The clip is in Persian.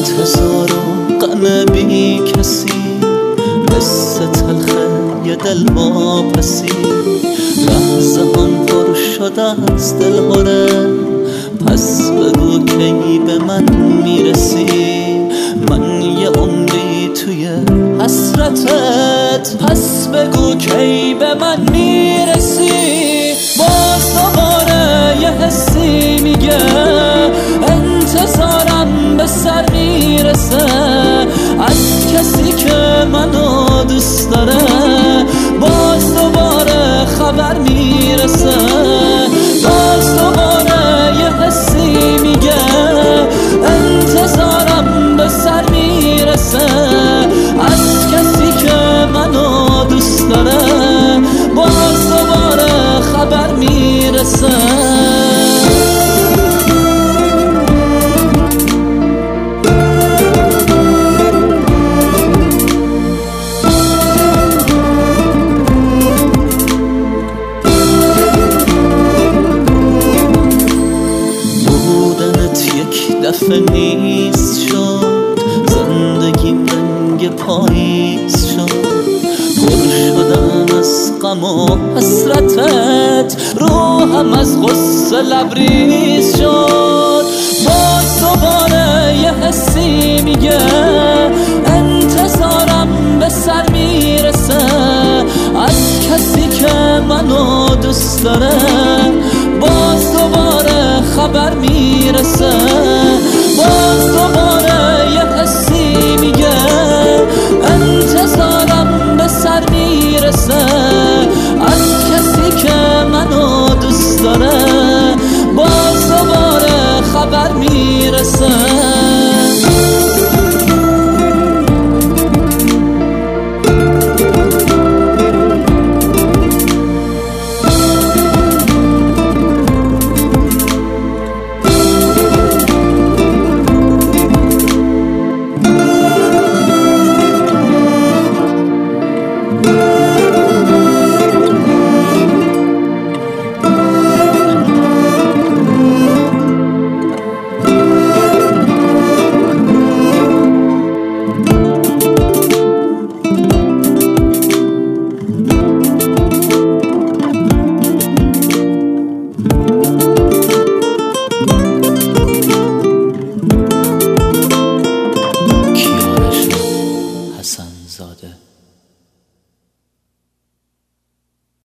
انتظار و غم بی کسی، قصه تلخه یه دل واپسی. لحظه هم پر شده از دلهره، پس بگو کی به من میرسی. من یه عمری توی حسرتت، پس بگو کی به من میرسی. باز دوباره یه حسی میگه انتظارم به سر میرسه، از کسی که منو دوست داره. باز دوباره خبر میرسه، باز دوباره یه حسی میگه انتظارم به سر میرسه، از کسی که منو دوست داره. باز دوباره خبر میرسه. دفعه نیست شد، زندگیم رنگ پاییز شد. پر شدم از غم و حسرتت، روحم از غصه لبریز شد. باز دوباره یه حسی میگه انتظارم به سر میرسه، از کسی که منو دوست داره. باز دوباره خبر میرسه، باز دوباره یه حسی میگه انتظارم به سر میرسه، از کسی که منو دوست داره. باز دوباره خبر میرسه.